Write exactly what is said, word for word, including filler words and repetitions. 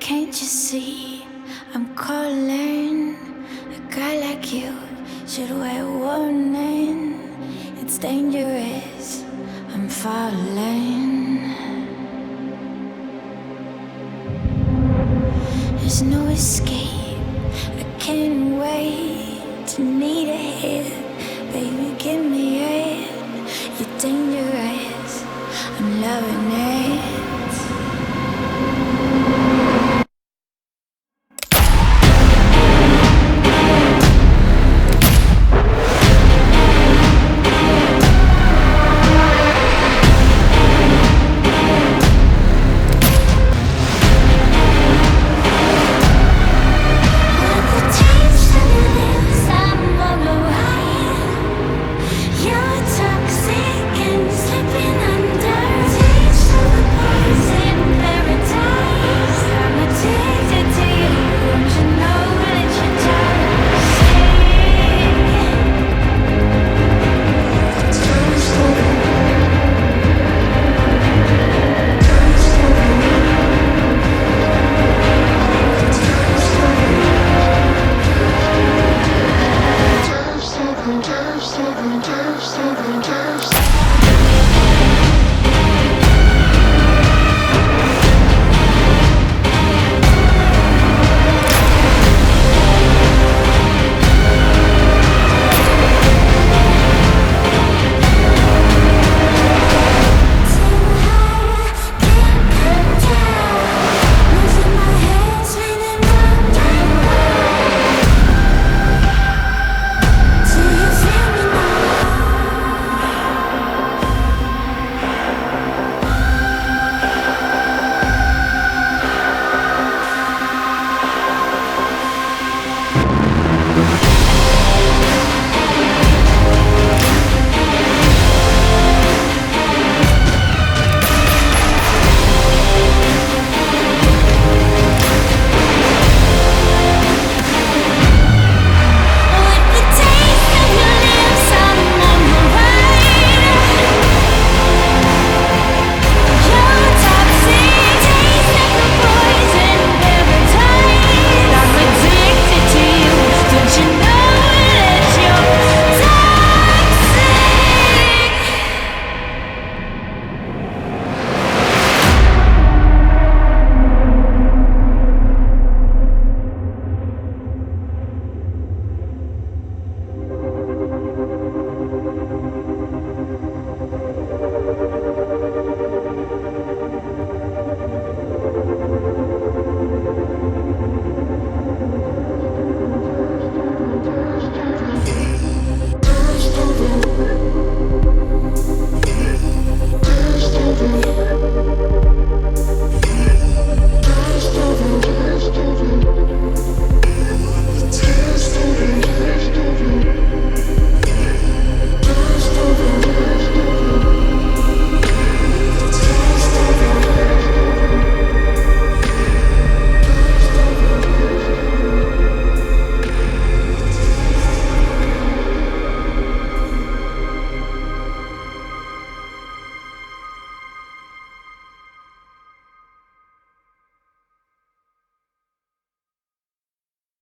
Can't you see I'm calling? A guy like you should wear warning. It's dangerous, I'm falling. There's no escape, I can't wait to need a hit. Baby, give me it. You're dangerous, I'm loving it. Seven, seven, seven, seven, seven.